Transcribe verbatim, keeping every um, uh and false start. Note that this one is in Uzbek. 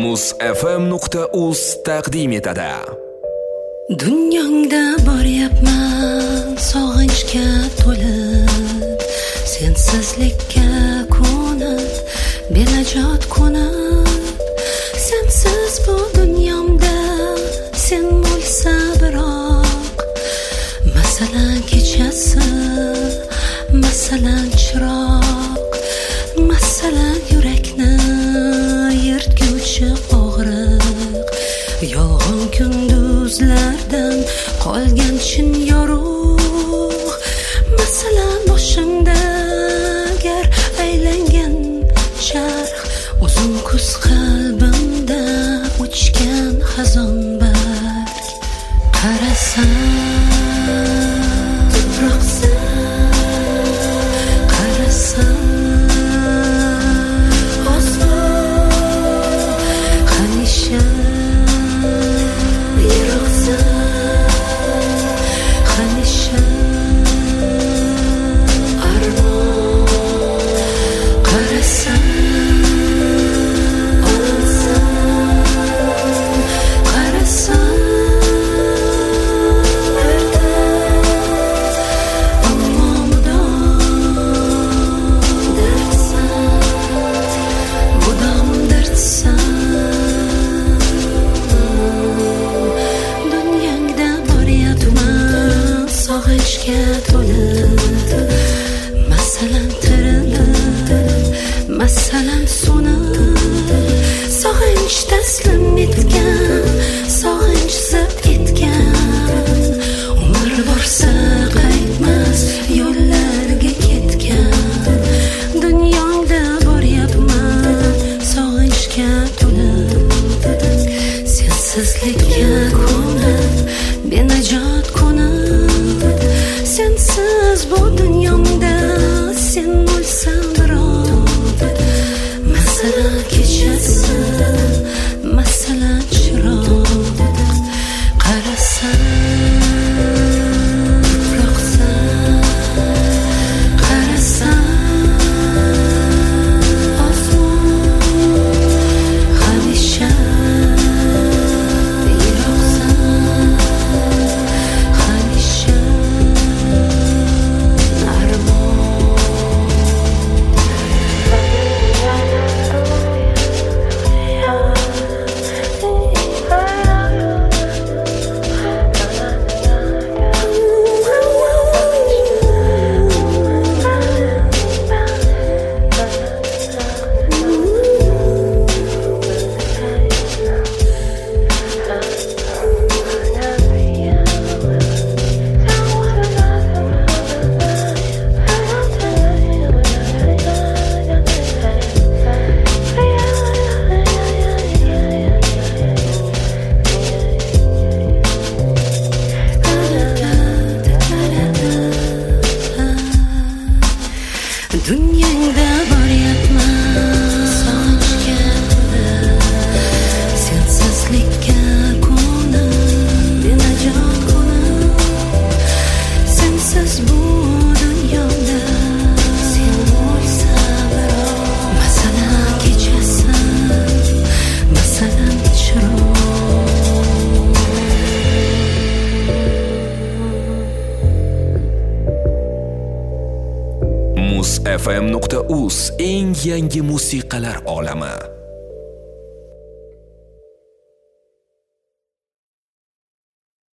muz f m nuqta uz taqdim etadi. Dunyongda boryapman sog'inchga to'lib, sensizlikka ko'nib, benajot qo'nib. Sensiz bu dunyomda sen bo'lsa biroq, masalan kechasi, masalan chiroq, masalan yurakni yirtguvchi og'riq, yolg'on kunduzlardan qolgan chin yorug', masalan boshimda agar aylangan charx, uzun kuz qalbimda uchgan xazon barg. Qarasam tuproqsan, qarasam osmon, hamisha yiroqsan, hamisha armon. Qarasam masalan tirilib, masalan so'nib, sog'inch taslim etgan, sog'inch zabt etgan, umr borsa qaytmas yo'llarga ketgan. Dunyongda boryapman sog'inchga to'lib, sensizlikka ko'nib, benajot qo'nib. Sensiz bu dunyomda sen bo'lsan biroq, masalan kechasi, masalan chiroq. Qarasam tuproqsan, qarasam osmon, hamisha yiroqsan, hamisha dunyongda boryapman sog'inchga to'lib, sensizlikka ko'nib, benajot qo'nib. Sensiz bu dunyoda sen bo'lsa biroq, masalan kechasi, masalan chiroq. muz f m nuqta uz eng yangi musiqalar olami.